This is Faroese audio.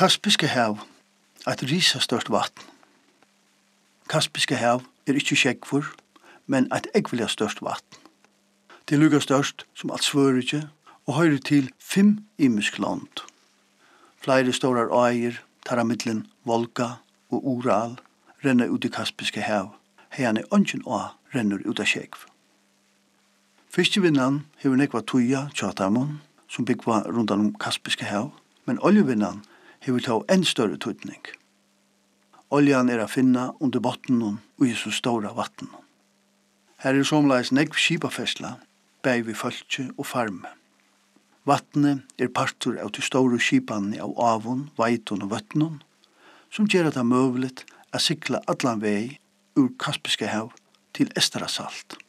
Kaspiske hav et risastørst vatn. Kaspiske hav ikke skjeggfur, men et eggvilja størst vatn. Det lukka størst som alt Svøríki og høyrer til 5 imisk land. Flere stórar áir, tara millen Volga og Ural, renner ut i Kaspiske hav. Heian ongen á rennur ut av skjeggf. Fiskevinnan hevur nekva tuja tjatamon, som byggva rundan om Kaspiske hav, men oljevinnan hevur þá enn større tøytning. Oljan a finna under bottenen og i så stóra vatten. Her somleis negv skipafesla, bæði við fólki og farme. Vatne partur av de store skipane av avon, veitun og vøtnun, som gjør det møvlet å sikla allan vei ur Kaspiske hav til Estrasalt.